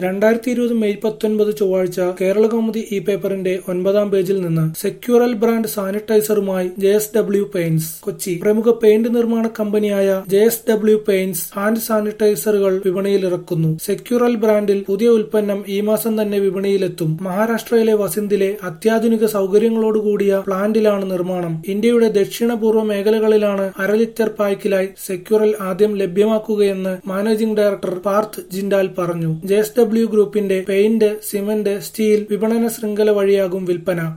2020 May 19 ചൊവ്വാഴ്ച കേരളകൗമുദി ഇ-പേപ്പറിന്റെ 9-ാം പേജിൽ നിന്ന് സെക്യുറൽ ബ്രാൻഡ് സാനിറ്റൈസറുമായി JSW പെയിന്റ്സ്. കൊച്ചി പ്രമുഖ പെയിന്റ് നിർമ്മാണ കമ്പനിയായ JSW പെയിന്റ്സ് ഹാൻഡ് സാനിറ്റൈസറുകൾ വിപണിയിലിറക്കുന്നു. സെക്യുറൽ ബ്രാൻഡിൽ പുതിയ ഉൽപ്പന്നം ഈ മാസം തന്നെ വിപണിയിലെത്തും. മഹാരാഷ്ട്രയിലെ വസിന്ദിലെ അത്യാധുനിക സൗകര്യങ്ങളോടുകൂടിയ പ്ലാന്റിലാണ് നിർമ്മാണം. ഇന്ത്യയുടെ ദക്ഷിണപൂർവ്വ മേഖലകളിലാണ് അര ലിറ്റർ പായ്ക്കിലായി സെക്യുറൽ ആദ്യം ലഭ്യമാക്കുകയെന്ന് മാനേജിംഗ് ഡയറക്ടർ പാർത്ത് ജിൻഡാൽ പറഞ്ഞു. JSW ഗ്രൂപ്പിന്റെ പെയിന്റ്, സിമന്റ്, സ്റ്റീൽ വിപണന ശൃംഖല വഴിയാകും വിൽപ്പന.